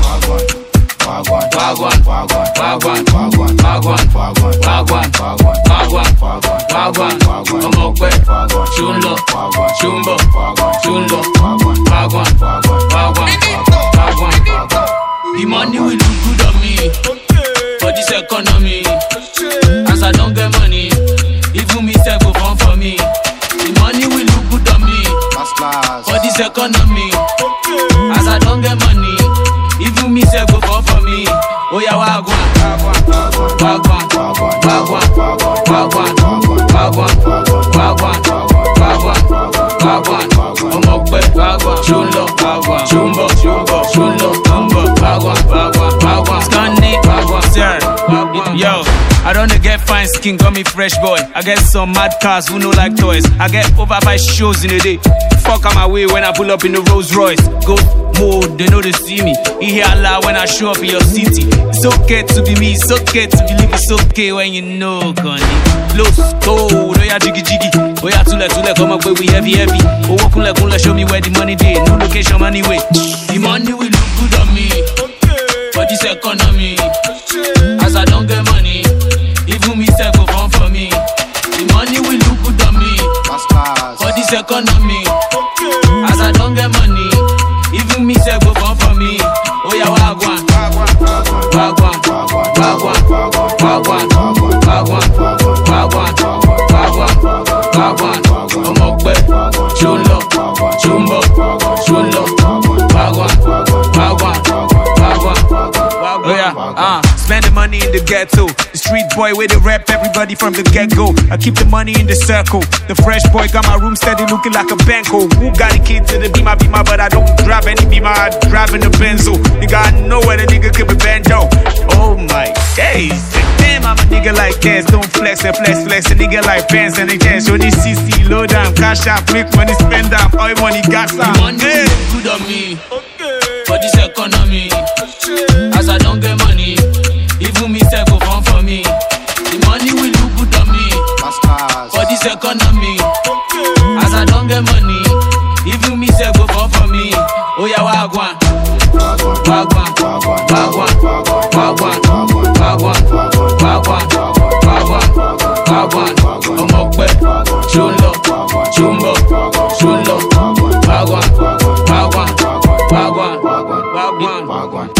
The money will look good on me for this economy. As I don't get money, even me self go fun for me. The money will look good on me for this economy. As I don't get money, even me self go fun for me. Oh yeah, wagwan, wagwan, wagwan, wagwan, wagwan, wagwan, wagwan, ọmọpẹ, ṣùnlọ, ṣùnlọ, wagwan, scanning, sir. Yo, I don't get fine skin, got me fresh boy. I get some mad cars who no like toys. I get over 5 shows in a day. Fuck on my way when I pull up in the Rolls Royce. Go mode, they know they see me. You hear Allah when I show up in your city. It's okay to be me, it's okay to believe, it's okay when you know, Connie. Los, cold, oh yeah, jiggy jiggy. Oh yeah, tule, come up with we heavy. Oh, kunle, show me where the money dey. No location, money way. The money will look good on me for this economy. As I don't get money, even me self go fun for me. The money will look good on me for this economy. As I don't get money, even me self go fun for me. Oh yeah, wagwan, wagwan, wagwan, wagwan, wagwan, wagwan, wagwan, ọmọpẹ, ṣùnlọ, wagwan, wagwan. Oh yeah, spend the money in the ghetto. The street boy where they rap everybody from the get-go. I keep the money in the circle. The fresh boy got my room steady looking like a banco. Who got a kid to the beamer, but I don't drive any beamer, I drive in the Benzo. Nigga, I know where the nigga could be bando. Oh my days. Damn, I'm a nigga like this. Don't flex. A nigga like pants and again. Show this CC, low down, cash out, make money, spend down, all money, gas out. The money is good on me for this economy. As I don't get money, even me self go fun for me. The money will look good on me for this economy. As I don't get money, even me self go fun for me. Oh yeah, wagwan, wagwan, wagwan, wagwan, wagwan, wagwan, wagwan, ọmọpẹ, ṣùnlọ, wagwan, wagwan, wagwan.